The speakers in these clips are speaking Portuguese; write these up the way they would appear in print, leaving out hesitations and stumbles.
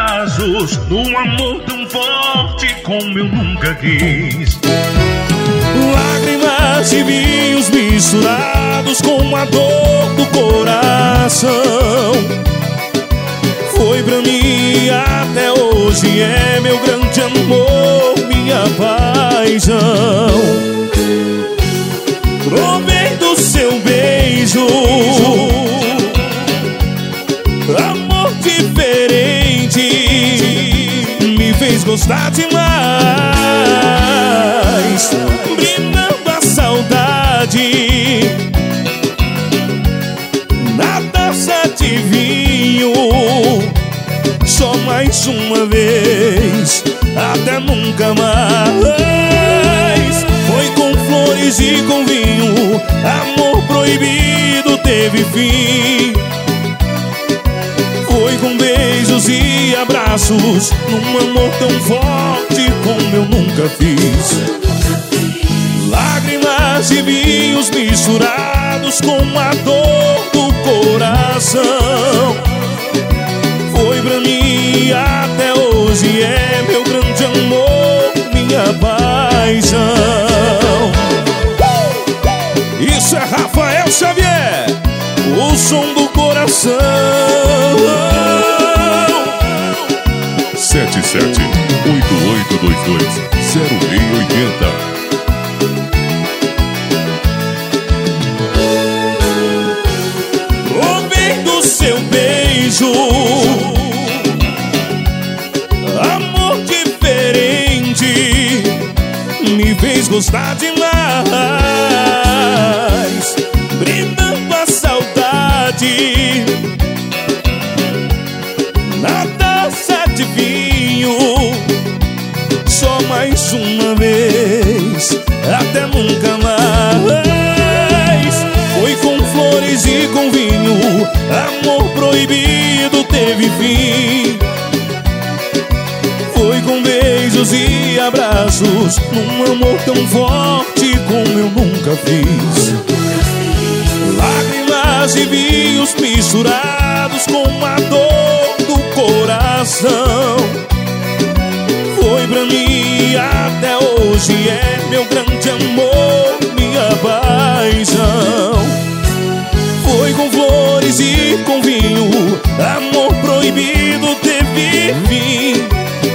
abraços, num amor tão forte como eu nunca quis. Lágrimas e vinhos misturados com a dor do coração. Foi pra mim, até hoje é meu grande amor, minha paixão. Provei do seu beijo, amor diferente, me fez gostar demais, brindando a saudade na taça de vinho. Só mais uma vez, até nunca mais. Foi com flores e com vinho, amor proibido teve fim. Foi com beijos e abraços, num amor tão forte como eu nunca fiz. Lágrimas e vinhos misturados com a dor do coração. Foi pra mim, até hoje é meu grande amor, minha paixão. Isso é Rafael Xavier, o som do coração. 77-8822-0680. Provei do seu beijo, amor diferente, me fez gostar demais, brindando a saudade na taça de vinho. Só mais uma vez, até nunca mais. Foi com flores e com vinho, amor proibido teve fim. Foi com beijos e abraços, num amor tão forte como eu nunca fiz. Lágrimas e vinhos misturados com a dor do coração. Foi pra mim, até hoje é meu grande amor, minha paixão. Foi com flores e com vinho, amor proibido teve fim.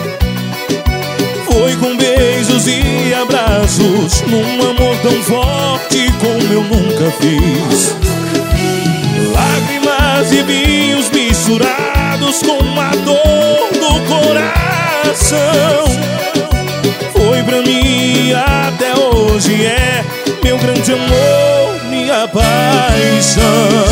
Foi com beijos e abraços, num amor tão forte como eu nunca fiz. Lágrimas e vinhos misturados com a dor do coração. Foi pra mim, até hoje é meu grande amor, minha paixão.